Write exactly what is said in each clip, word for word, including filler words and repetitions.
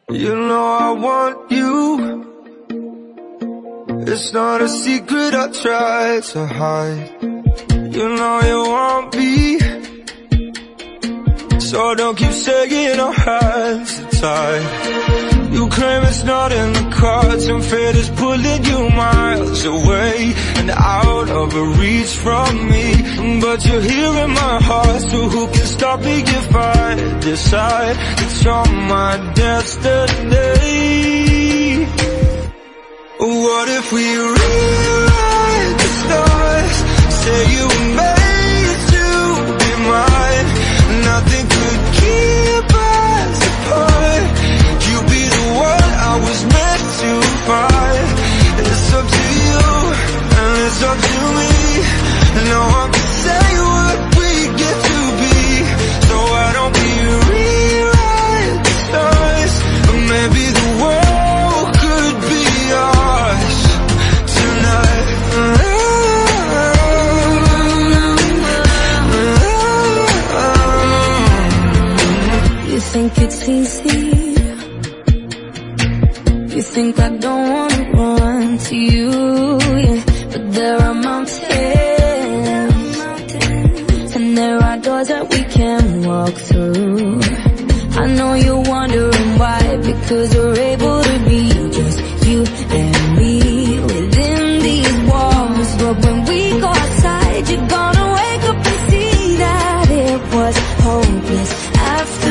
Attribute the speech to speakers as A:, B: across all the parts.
A: You know I want you. It's not a secret I try to hide. You know you want me, so don't keep saying our hands are tied. You claim it's not in the cards, and fate is pulling you miles away and out of reach from me. But you're here in my heart, so who can stop me if I decide that you're my destiny? What if we rewrite the stars, say you were made to be mine? Nothing could keep us apart. You be the one I was meant to find. It's up to you, and it's up to me. No one can say what we get to be. So why don't we rewrite the stars? Or maybe the world could be ours tonight.
B: You think it's easy? You think I don't wanna run to you, yeah. But there are mountains, and there are doors that we can walk through. I know you're wondering why, because we're able to be just you and me within these walls. But when we go outside, you're gonna wake up and see that it was hopeless after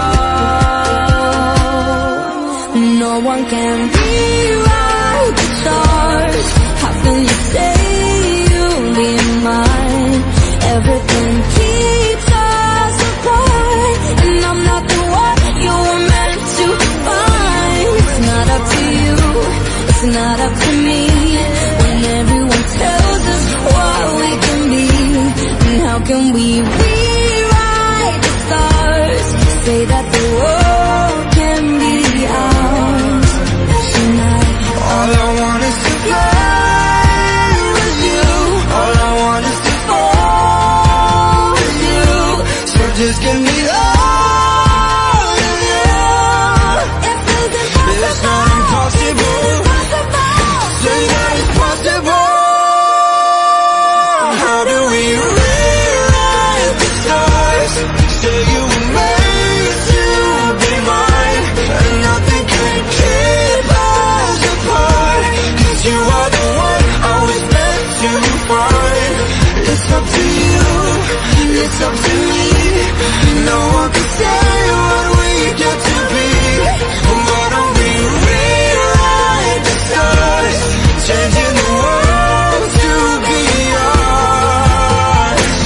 B: all. No one can rewrite the stars. How can you say you'll be mine? Everything keeps us apart, and I'm not the one you were meant to find. It's not up to you, it's not up to me, when everyone tells us what we can be. And how can we rewrite the stars, say that the world can be ours tonight?
A: All I want is to fly with you. All I want is to fall with you. So just give me all of you. It's not impossible. Say that it's possible. How do we rewrite the stars? Say you were made to be mine, and nothing can keep us apart. 'Cause you are the one I was meant to find. It's up to you, it's up to me. No one can say what we get to be. Why don't we rewrite the stars, changing the world to be ours?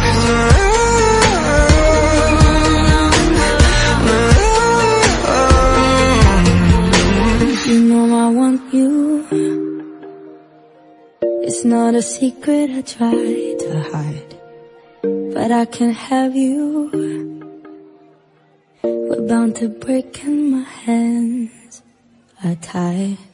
B: You know I want you. It's not a secret I try to hide, but I can't have you. We're bound to break and my hands are tied.